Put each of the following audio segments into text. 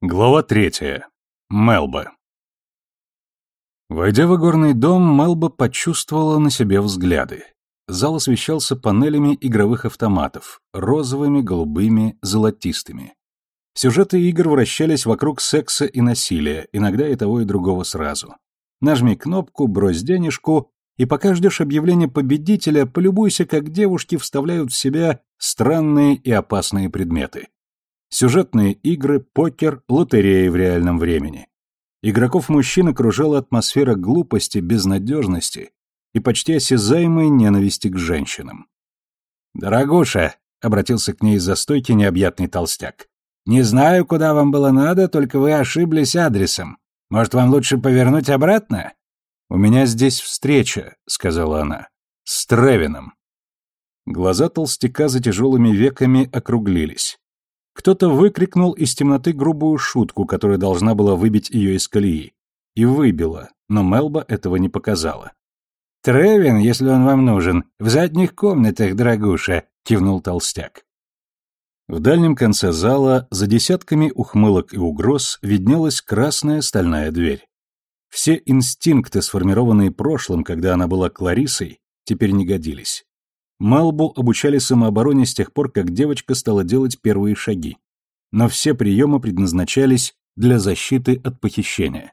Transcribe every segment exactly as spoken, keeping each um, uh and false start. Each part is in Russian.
Глава третья. Мелба. Войдя в игорный дом, Мелба почувствовала на себе взгляды. Зал освещался панелями игровых автоматов, розовыми, голубыми, золотистыми. Сюжеты игр вращались вокруг секса и насилия, иногда и того, и другого сразу. Нажми кнопку, брось денежку, и пока ждешь объявления победителя, полюбуйся, как девушки вставляют в себя странные и опасные предметы. Сюжетные игры, покер, лотереи в реальном времени. Игроков-мужчин окружала атмосфера глупости, безнадежности и почти осязаемой ненависти к женщинам. «Дорогуша», — обратился к ней из-за стойки необъятный толстяк, — «не знаю, куда вам было надо, только вы ошиблись адресом. Может, вам лучше повернуть обратно?» «У меня здесь встреча», — сказала она, — «с Тревином». Глаза толстяка за тяжелыми веками округлились. Кто-то выкрикнул из темноты грубую шутку, которая должна была выбить ее из колеи. И выбила, но Мелба этого не показала. «Тревин, если он вам нужен, в задних комнатах, дорогуша», — кивнул толстяк. В дальнем конце зала, за десятками ухмылок и угроз, виднелась красная стальная дверь. Все инстинкты, сформированные прошлым, когда она была Кларисой, теперь не годились. Мелбу обучали самообороне с тех пор, как девочка стала делать первые шаги. Но все приемы предназначались для защиты от похищения.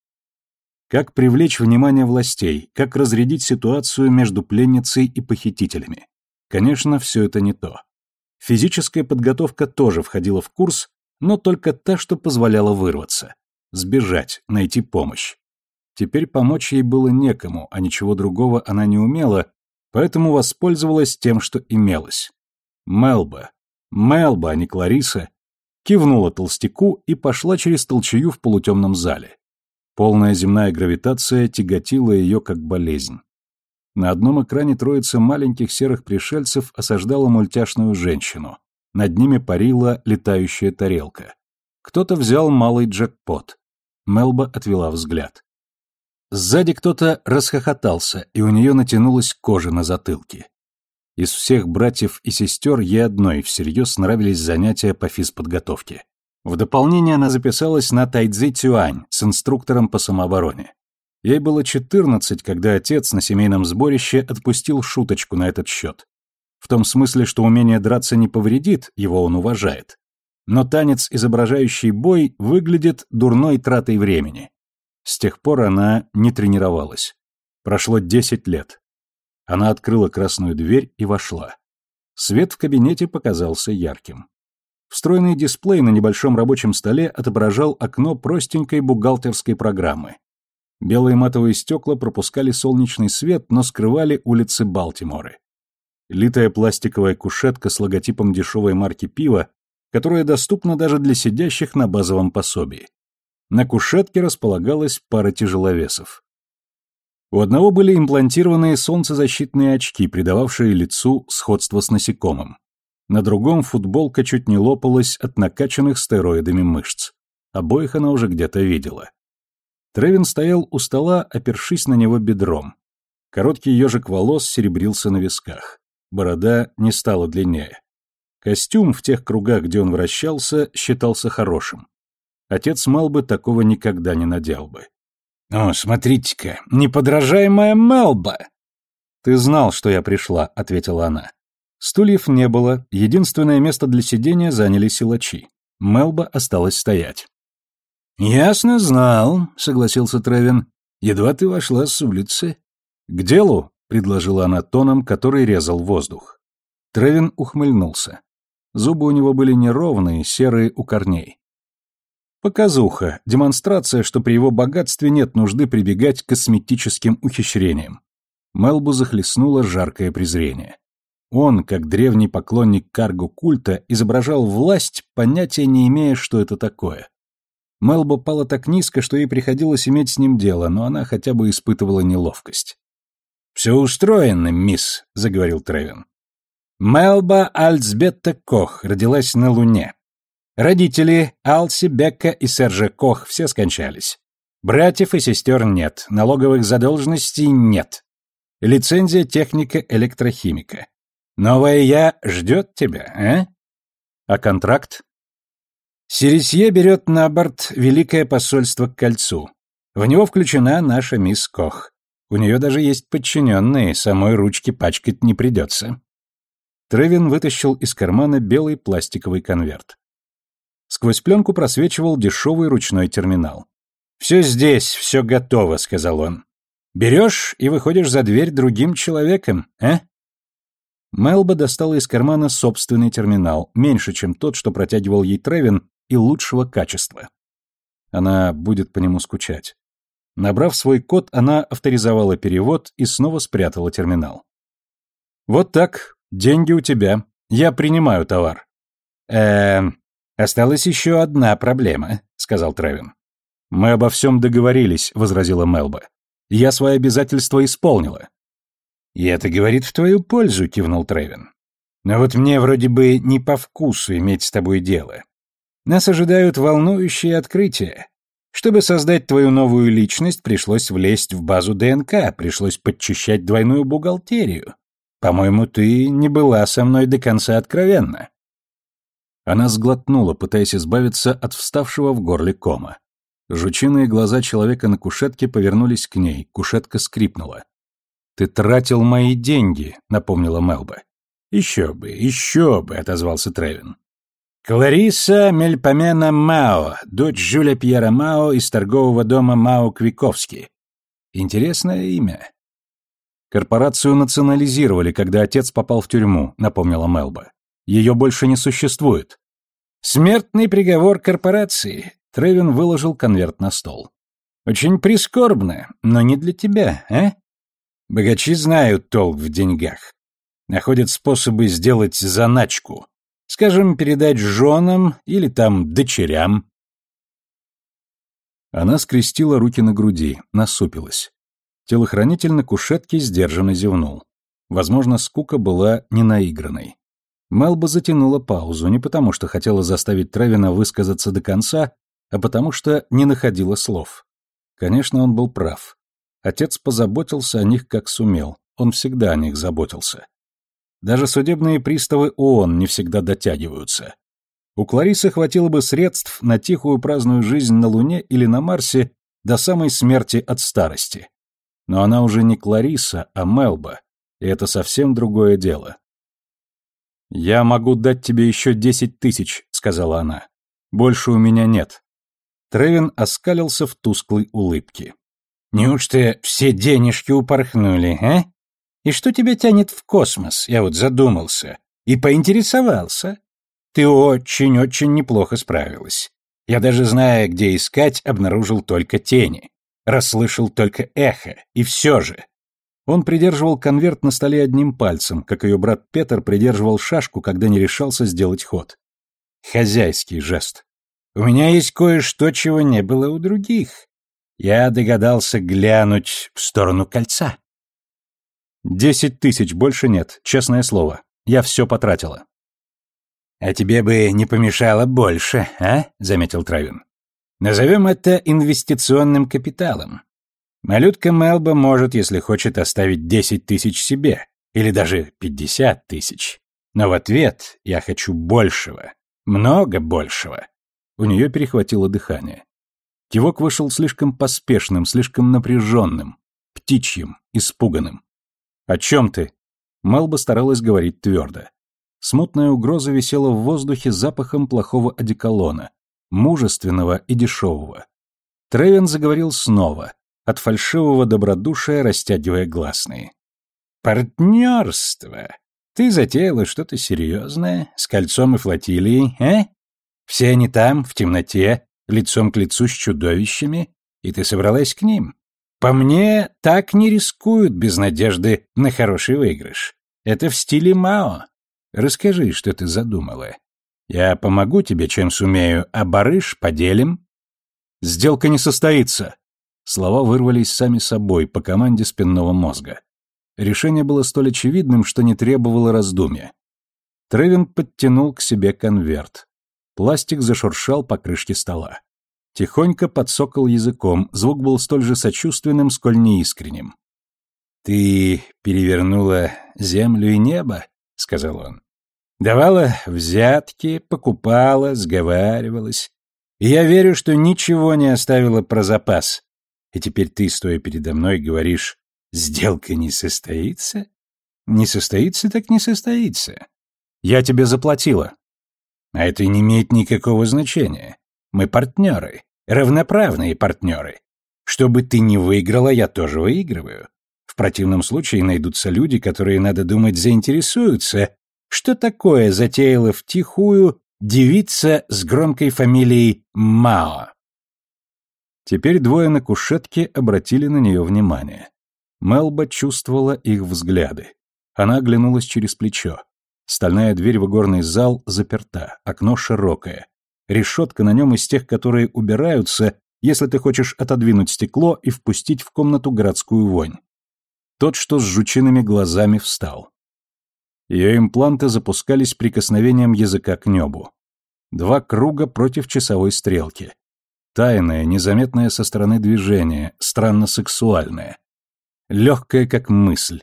Как привлечь внимание властей, как разрядить ситуацию между пленницей и похитителями. Конечно, все это не то. Физическая подготовка тоже входила в курс, но только та, что позволяла вырваться. Сбежать, найти помощь. Теперь помочь ей было некому, а ничего другого она не умела, поэтому воспользовалась тем, что имелось. Мелба, Мелба, а не Клариса, кивнула толстяку и пошла через толчею в полутемном зале. Полная земная гравитация тяготила ее как болезнь. На одном экране троица маленьких серых пришельцев осаждала мультяшную женщину. Над ними парила летающая тарелка. Кто-то взял малый джекпот. Мелба отвела взгляд. Сзади кто-то расхохотался, и у нее натянулась кожа на затылке. Из всех братьев и сестер ей одной всерьез нравились занятия по физподготовке. В дополнение она записалась на тайцзи цюань с инструктором по самообороне. Ей было четырнадцать, когда отец на семейном сборище отпустил шуточку на этот счет. В том смысле, что умение драться не повредит, его он уважает. Но танец, изображающий бой, выглядит дурной тратой времени. С тех пор она не тренировалась. Прошло десять лет. Она открыла красную дверь и вошла. Свет в кабинете показался ярким. Встроенный дисплей на небольшом рабочем столе отображал окно простенькой бухгалтерской программы. Белые матовые стекла пропускали солнечный свет, но скрывали улицы Балтимора. Литая пластиковая кушетка с логотипом дешевой марки пива, которая доступна даже для сидящих на базовом пособии. На кушетке располагалась пара тяжеловесов. У одного были имплантированные солнцезащитные очки, придававшие лицу сходство с насекомым. На другом футболка чуть не лопалась от накачанных стероидами мышц. Обоих она уже где-то видела. Тревин стоял у стола, опершись на него бедром. Короткий ежик волос серебрился на висках. Борода не стала длиннее. Костюм в тех кругах, где он вращался, считался хорошим. Отец Мелбы такого никогда не надел бы. «О, смотрите-ка, неподражаемая Мелба!» «Ты знал, что я пришла», — ответила она. Стульев не было, единственное место для сидения заняли силачи. Мелба осталась стоять. «Ясно, знал», — согласился Тревин. «Едва ты вошла с улицы». «К делу», — предложила она тоном, который резал воздух. Тревин ухмыльнулся. Зубы у него были неровные, серые у корней. Показуха, демонстрация, что при его богатстве нет нужды прибегать к косметическим ухищрениям. Мелбу захлестнуло жаркое презрение. Он, как древний поклонник карго-культа, изображал власть, понятия не имея, что это такое. Мелба пала так низко, что ей приходилось иметь с ним дело, но она хотя бы испытывала неловкость. «Все устроено, мисс», — заговорил Тревин. «Мелба Альцбетта Кох родилась на Луне. Родители Алси, Бекка и Сержа Кох все скончались. Братьев и сестер нет, налоговых задолженностей нет. Лицензия техника электрохимика. Новая я ждет тебя, а? А контракт? Сересье берет на борт Великое посольство к кольцу. В него включена наша мисс Кох. У нее даже есть подчиненные, самой ручки пачкать не придется». Тревин вытащил из кармана белый пластиковый конверт. Сквозь пленку просвечивал дешевый ручной терминал. «Все здесь, все готово», — сказал он. «Берешь и выходишь за дверь другим человеком, а?» Мелба достала из кармана собственный терминал, меньше, чем тот, что протягивал ей Тревин, и лучшего качества. Она будет по нему скучать. Набрав свой код, она авторизовала перевод и снова спрятала терминал. «Вот так, деньги у тебя. Я принимаю товар». «Эм, осталась еще одна проблема», — сказал Тревин. «Мы обо всем договорились», — возразила Мелба. «Я свои обязательства исполнила». «И это говорит в твою пользу», — кивнул Тревин. «Но вот мне вроде бы не по вкусу иметь с тобой дело. Нас ожидают волнующие открытия. Чтобы создать твою новую личность, пришлось влезть в базу ДНК, пришлось подчищать двойную бухгалтерию. По-моему, ты не была со мной до конца откровенна». Она сглотнула, пытаясь избавиться от вставшего в горле кома. Жучиные глаза человека на кушетке повернулись к ней, кушетка скрипнула. «Ты тратил мои деньги», — напомнила Мелба. «Еще бы, еще бы», — отозвался Тревин. «Клариса Мельпомена Мао, дочь Жюля Пьера Мао из торгового дома Мао-Квиковский. Интересное имя». «Корпорацию национализировали, когда отец попал в тюрьму», — напомнила Мелба. «Ее больше не существует». «Смертный приговор корпорации», — Тревин выложил конверт на стол. «Очень прискорбно, но не для тебя, а? Богачи знают толк в деньгах. Находят способы сделать заначку. Скажем, передать женам или там дочерям». Она скрестила руки на груди, насупилась. Телохранитель на кушетке сдержанно зевнул. Возможно, скука была ненаигранной. Мелба затянула паузу не потому, что хотела заставить Тревина высказаться до конца, а потому что не находила слов. Конечно, он был прав. Отец позаботился о них как сумел, он всегда о них заботился. Даже судебные приставы ООН не всегда дотягиваются. У Кларисы хватило бы средств на тихую праздную жизнь на Луне или на Марсе до самой смерти от старости. Но она уже не Клариса, а Мелба, и это совсем другое дело. «Я могу дать тебе еще десять тысяч», — сказала она. «Больше у меня нет». Тревин оскалился в тусклой улыбке. «Неужто все денежки упорхнули, а? И что тебя тянет в космос? Я вот задумался. И поинтересовался. Ты очень-очень неплохо справилась. Я даже, зная, где искать, обнаружил только тени. Расслышал только эхо. И все же». Он придерживал конверт на столе одним пальцем, как ее брат Петр придерживал шашку, когда не решался сделать ход. Хозяйский жест. «У меня есть кое-что, чего не было у других. Я догадался глянуть в сторону кольца». «Десять тысяч, больше нет, честное слово. Я все потратила». «А тебе бы не помешало больше, а?» — заметил Тревин. «Назовем это инвестиционным капиталом. Малютка Мелба может, если хочет, оставить десять тысяч себе, или даже пятьдесят тысяч. Но в ответ я хочу большего, много большего». У нее перехватило дыхание. Кивок вышел слишком поспешным, слишком напряженным, птичьим, испуганным. «О чем ты?» Мелба старалась говорить твердо. Смутная угроза висела в воздухе запахом плохого одеколона, мужественного и дешевого. Тревин заговорил снова, от фальшивого добродушия растягивая гласные. «Партнерство! Ты затеяла что-то серьезное, с кольцом и флотилией, а? Все они там, в темноте, лицом к лицу с чудовищами, и ты собралась к ним. По мне, так не рискуют без надежды на хороший выигрыш. Это в стиле Мао. Расскажи, что ты задумала. Я помогу тебе, чем сумею, а барыш поделим». «Сделка не состоится». Слова вырвались сами собой, по команде спинного мозга. Решение было столь очевидным, что не требовало раздумья. Тревин подтянул к себе конверт. Пластик зашуршал по крышке стола. Тихонько подсокал языком, звук был столь же сочувственным, сколь неискренним. «Ты перевернула землю и небо», — сказал он. Давала взятки, покупала, сговаривалась. И я верю, что ничего не оставила про запас. И теперь ты, стоя передо мной, говоришь, сделка не состоится? Не состоится, так не состоится. Я тебе заплатила. А это не имеет никакого значения. Мы партнеры, равноправные партнеры. Что бы ты ни выиграла, я тоже выигрываю. В противном случае найдутся люди, которые, надо думать, заинтересуются, что такое затеяла втихую девица с громкой фамилией Мао. Теперь двое на кушетке обратили на нее внимание. Мелба чувствовала их взгляды. Она оглянулась через плечо. Стальная дверь в игорный зал заперта, окно широкое. Решетка на нем из тех, которые убираются, если ты хочешь отодвинуть стекло и впустить в комнату городскую вонь. Тот, что с жучиными глазами, встал. Ее импланты запускались прикосновением языка к небу. Два круга против часовой стрелки. Тайное, незаметное со стороны движение, странно сексуальное. Легкое, как мысль.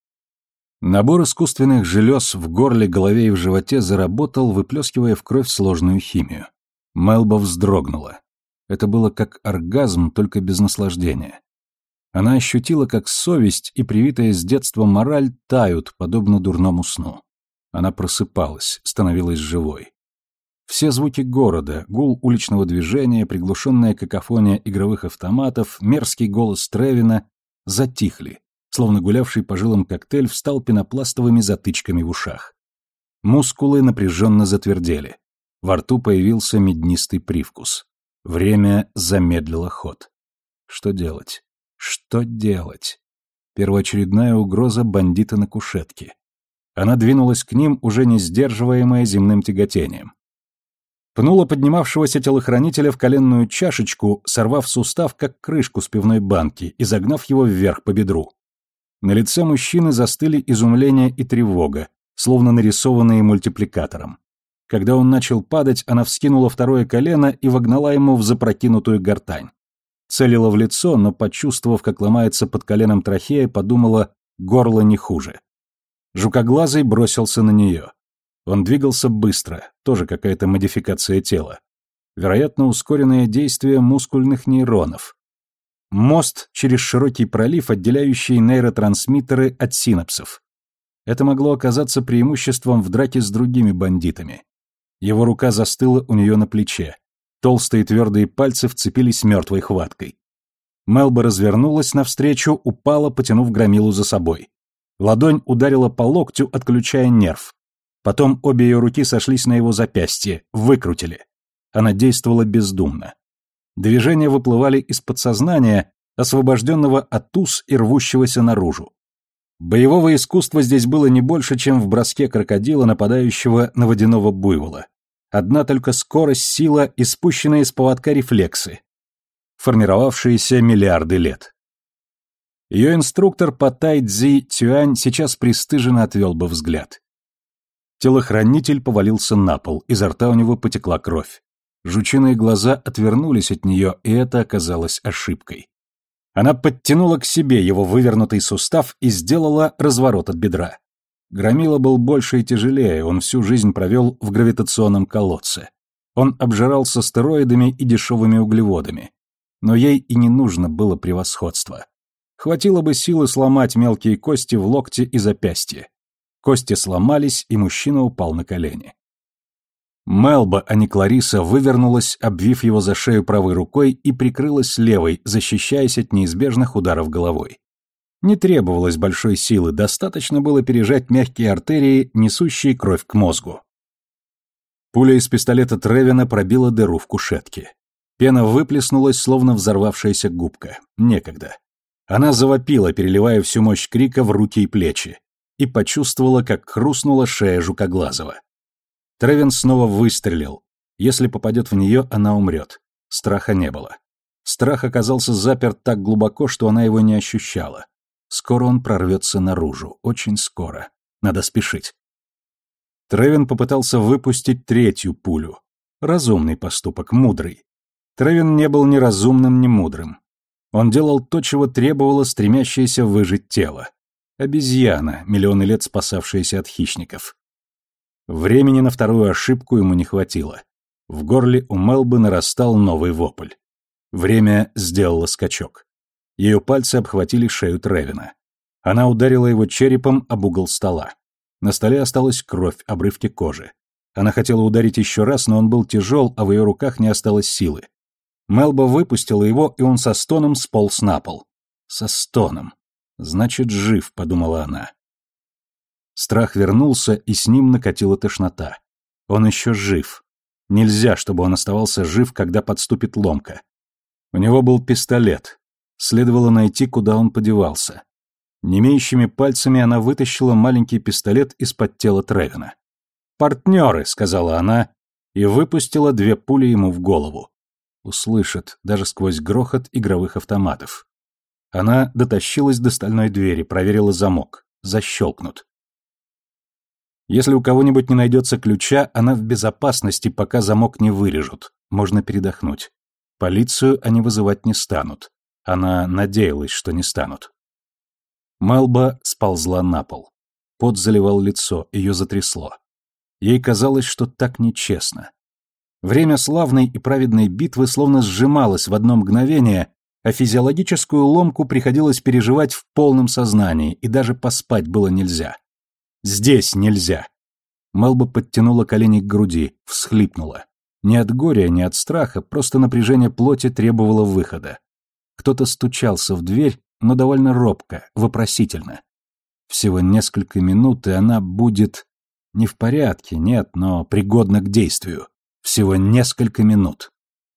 Набор искусственных желез в горле, голове и в животе заработал, выплескивая в кровь сложную химию. Мелба вздрогнула. Это было как оргазм, только без наслаждения. Она ощутила, как совесть и привитая с детства мораль тают, подобно дурному сну. Она просыпалась, становилась живой. Все звуки города, гул уличного движения, приглушенная какофония игровых автоматов, мерзкий голос Тревина затихли, словно гулявший по жилам коктейль встал пенопластовыми затычками в ушах. Мускулы напряженно затвердели. Во рту появился меднистый привкус. Время замедлило ход. Что делать? Что делать? Первоочередная угроза бандита на кушетке. Она двинулась к ним, уже не сдерживаемая земным тяготением. Пнула поднимавшегося телохранителя в коленную чашечку, сорвав сустав, как крышку с пивной банки, и загнав его вверх по бедру. На лице мужчины застыли изумление и тревога, словно нарисованные мультипликатором. Когда он начал падать, она вскинула второе колено и вогнала ему в запрокинутую гортань. Целила в лицо, но, почувствовав, как ломается под коленом трахея, подумала, горло не хуже. Жукоглазый бросился на нее. Он двигался быстро, тоже какая-то модификация тела. Вероятно, ускоренное действие мускульных нейронов. Мост через широкий пролив, отделяющий нейротрансмиттеры от синапсов. Это могло оказаться преимуществом в драке с другими бандитами. Его рука застыла у нее на плече. Толстые твердые пальцы вцепились мертвой хваткой. Мелба развернулась навстречу, упала, потянув громилу за собой. Ладонь ударила по локтю, отключая нерв. Потом обе ее руки сошлись на его запястье, выкрутили. Она действовала бездумно. Движения выплывали из подсознания, освобожденного от уз и рвущегося наружу. Боевого искусства здесь было не больше, чем в броске крокодила, нападающего на водяного буйвола. Одна только скорость, сила и спущенные с поводка рефлексы, формировавшиеся миллиарды лет. Ее инструктор по тай-цзи Цюань сейчас пристыженно отвел бы взгляд. Телохранитель повалился на пол, изо рта у него потекла кровь. Жучиные глаза отвернулись от нее, и это оказалось ошибкой. Она подтянула к себе его вывернутый сустав и сделала разворот от бедра. Громила был больше и тяжелее, он всю жизнь провел в гравитационном колодце. Он обжирался стероидами и дешевыми углеводами. Но ей и не нужно было превосходства. Хватило бы силы сломать мелкие кости в локте и запястье. Кости сломались, и мужчина упал на колени. Мелба, а не Клариса, вывернулась, обвив его за шею правой рукой и прикрылась левой, защищаясь от неизбежных ударов головой. Не требовалось большой силы, достаточно было пережать мягкие артерии, несущие кровь к мозгу. Пуля из пистолета Тревина пробила дыру в кушетке. Пена выплеснулась, словно взорвавшаяся губка. Некогда. Она завопила, переливая всю мощь крика в руки и плечи, и почувствовала, как хрустнула шея Жукоглазого. Тревин снова выстрелил. Если попадет в нее, она умрет. Страха не было. Страх оказался заперт так глубоко, что она его не ощущала. Скоро он прорвется наружу, очень скоро. Надо спешить. Тревин попытался выпустить третью пулю. Разумный поступок, мудрый. Тревин не был ни разумным, ни мудрым. Он делал то, чего требовало стремящееся выжить тело. Обезьяна, миллионы лет спасавшаяся от хищников. Времени на вторую ошибку ему не хватило. В горле у Мелбы нарастал новый вопль. Время сделало скачок. Ее пальцы обхватили шею Тревина. Она ударила его черепом об угол стола. На столе осталась кровь, обрывки кожи. Она хотела ударить еще раз, но он был тяжел, а в ее руках не осталось силы. Мелба выпустила его, и он со стоном сполз на пол. Со стоном. Значит, жив, подумала она. Страх вернулся, и с ним накатила тошнота. Он еще жив. Нельзя, чтобы он оставался жив, когда подступит ломка. У него был пистолет. Следовало найти, куда он подевался. Немеющими пальцами она вытащила маленький пистолет из-под тела Тревина. «Партнеры», — сказала она, и выпустила две пули ему в голову. Услышат, даже сквозь грохот игровых автоматов. Она дотащилась до стальной двери, проверила замок. Защелкнут. Если у кого-нибудь не найдется ключа, она в безопасности, пока замок не вырежут. Можно передохнуть. Полицию они вызывать не станут. Она надеялась, что не станут. Мелба сползла на пол. Пот заливал лицо, ее затрясло. Ей казалось, что так нечестно. Время славной и праведной битвы словно сжималось в одно мгновение, а физиологическую ломку приходилось переживать в полном сознании, и даже поспать было нельзя. Здесь нельзя. Мелба подтянула колени к груди, всхлипнула. Не от горя, не от страха, просто напряжение плоти требовало выхода. Кто-то стучался в дверь, но довольно робко, вопросительно. Всего несколько минут, и она будет... Не в порядке, нет, но пригодна к действию. Всего несколько минут.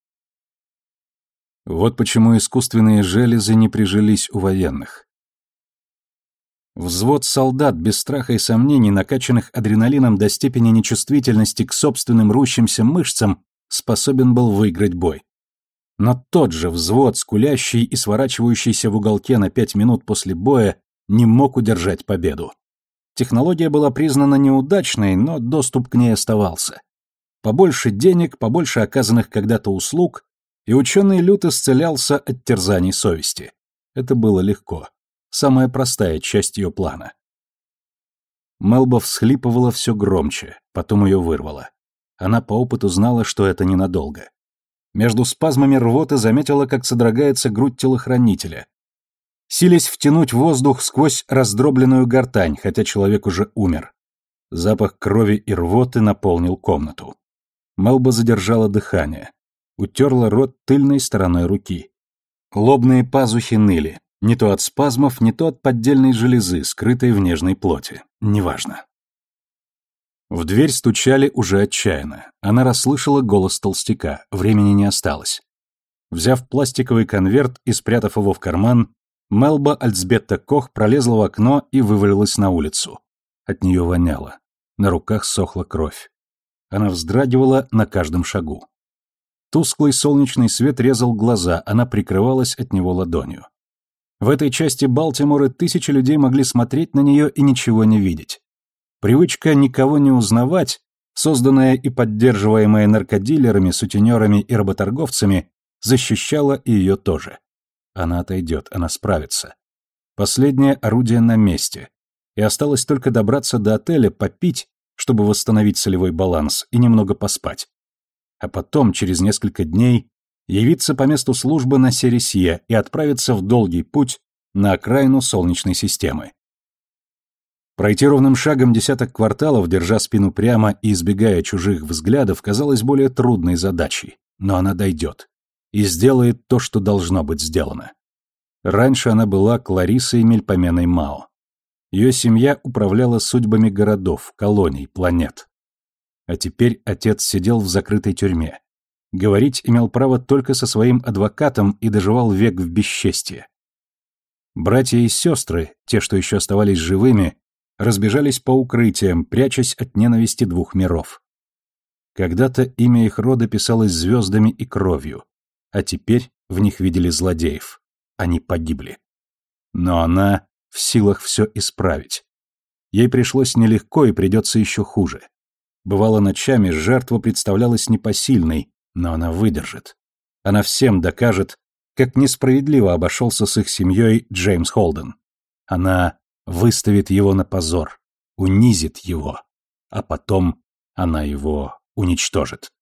Вот почему искусственные железы не прижились у военных. Взвод солдат без страха и сомнений, накачанных адреналином до степени нечувствительности к собственным рущимся мышцам, способен был выиграть бой. Но тот же взвод, скулящий и сворачивающийся в уголке на пять минут после боя, не мог удержать победу. Технология была признана неудачной, но доступ к ней оставался. Побольше денег, побольше оказанных когда-то услуг, и ученый Лют исцелялся от терзаний совести. Это было легко. Самая простая часть ее плана. Мелба всхлипывала все громче, потом ее вырвало. Она по опыту знала, что это ненадолго. Между спазмами рвоты заметила, как содрогается грудь телохранителя. Силясь втянуть воздух сквозь раздробленную гортань, хотя человек уже умер. Запах крови и рвоты наполнил комнату. Мелба задержала дыхание. Утерла рот тыльной стороной руки. Лобные пазухи ныли. Не то от спазмов, не то от поддельной железы, скрытой в нежной плоти. Неважно. В дверь стучали уже отчаянно. Она расслышала голос толстяка. Времени не осталось. Взяв пластиковый конверт и спрятав его в карман, Мелба Альцбетта Кох пролезла в окно и вывалилась на улицу. От нее воняло. На руках сохла кровь. Она вздрагивала на каждом шагу. Тусклый солнечный свет резал глаза, она прикрывалась от него ладонью. В этой части Балтимора тысячи людей могли смотреть на нее и ничего не видеть. Привычка никого не узнавать, созданная и поддерживаемая наркодилерами, сутенерами и работорговцами, защищала и ее тоже. Она отойдет, она справится. Последнее орудие на месте. И осталось только добраться до отеля, попить, чтобы восстановить солевой баланс, и немного поспать. А потом, через несколько дней, явиться по месту службы на Сересье и отправиться в долгий путь на окраину Солнечной системы. Пройти ровным шагом десяток кварталов, держа спину прямо и избегая чужих взглядов, казалось более трудной задачей, но она дойдет и сделает то, что должно быть сделано. Раньше она была Клариссой Мельпоменой Мао. Ее семья управляла судьбами городов, колоний, планет. А теперь отец сидел в закрытой тюрьме. Говорить имел право только со своим адвокатом и доживал век в бесчестье. Братья и сестры, те, что еще оставались живыми, разбежались по укрытиям, прячась от ненависти двух миров. Когда-то имя их рода писалось звездами и кровью, а теперь в них видели злодеев. Они погибли. Но она в силах все исправить. Ей пришлось нелегко и придется еще хуже. Бывало, ночами жертва представлялась непосильной, но она выдержит. Она всем докажет, как несправедливо обошелся с их семьей Джеймс Холден. Она выставит его на позор, унизит его. а потом она его уничтожит.